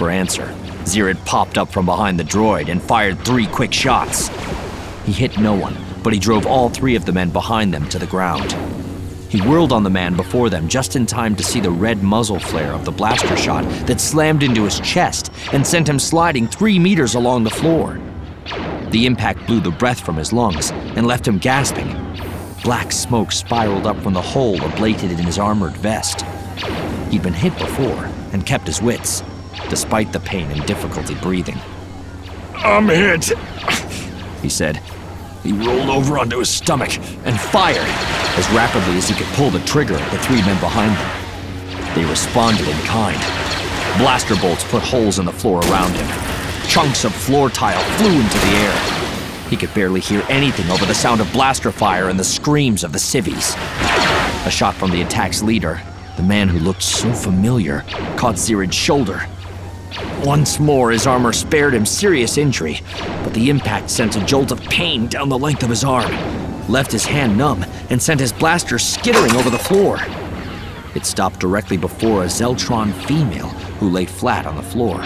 for answer, Zirid popped up from behind the droid and fired 3 quick shots. He hit no one, but he drove all 3 of the men behind them to the ground. He whirled on the man before them just in time to see the red muzzle flare of the blaster shot that slammed into his chest and sent him sliding 3 meters along the floor. The impact blew the breath from his lungs and left him gasping. Black smoke spiraled up from the hole ablated in his armored vest. He'd been hit before and kept his wits, despite the pain and difficulty breathing. "I'm hit," he said. He rolled over onto his stomach and fired as rapidly as he could pull the trigger at the 3 men behind him. They responded in kind. Blaster bolts put holes in the floor around him. Chunks of floor tile flew into the air. He could barely hear anything over the sound of blaster fire and the screams of the civvies. A shot from the attack's leader, the man who looked so familiar, caught Zirid's shoulder. Once more, his armor spared him serious injury, but the impact sent a jolt of pain down the length of his arm, left his hand numb, and sent his blaster skittering over the floor. It stopped directly before a Zeltron female who lay flat on the floor.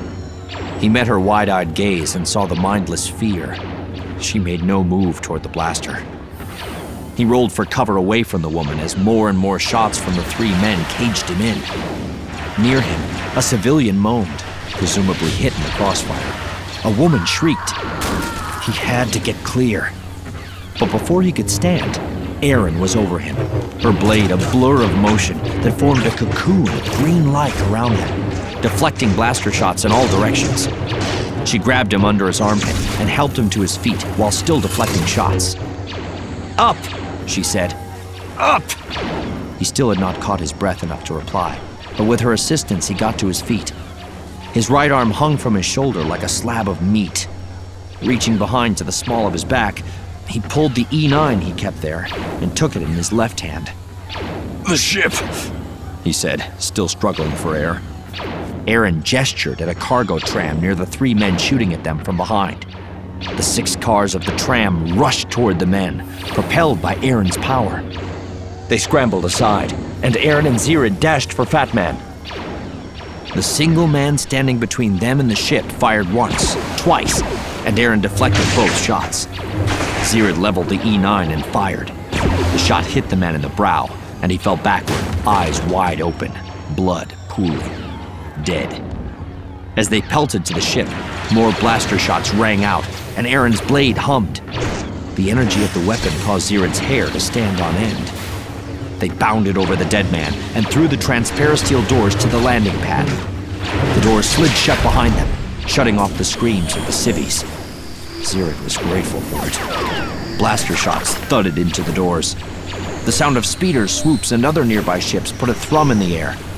He met her wide-eyed gaze and saw the mindless fear. She made no move toward the blaster. He rolled for cover away from the woman as more and more shots from the 3 men caged him in. Near him, a civilian moaned, presumably hit in the crossfire. A woman shrieked. He had to get clear. But before he could stand, Erin was over him, her blade a blur of motion that formed a cocoon of green light around him, deflecting blaster shots in all directions. She grabbed him under his armpit and helped him to his feet while still deflecting shots. "Up!" she said. "Up!" He still had not caught his breath enough to reply, but with her assistance he got to his feet. His right arm hung from his shoulder like a slab of meat. Reaching behind to the small of his back, he pulled the E9 he kept there and took it in his left hand. "The ship," he said, still struggling for air. Erin gestured at a cargo tram near the 3 men shooting at them from behind. The 6 cars of the tram rushed toward the men, propelled by Erin's power. They scrambled aside, and Erin and Zirid dashed for Fat Man. The single man standing between them and the ship fired once, twice, and Erin deflected both shots. Zirid leveled the E9 and fired. The shot hit the man in the brow, and he fell backward, eyes wide open, blood pooling. Dead. As they pelted to the ship, more blaster shots rang out, and Erin's blade hummed. The energy of the weapon caused Zirid's hair to stand on end. They bounded over the dead man and through the transparasteel doors to the landing pad. The doors slid shut behind them, shutting off the screams of the civvies. Zirid was grateful for it. Blaster shots thudded into the doors. The sound of speeders, swoops, and other nearby ships put a thrum in the air,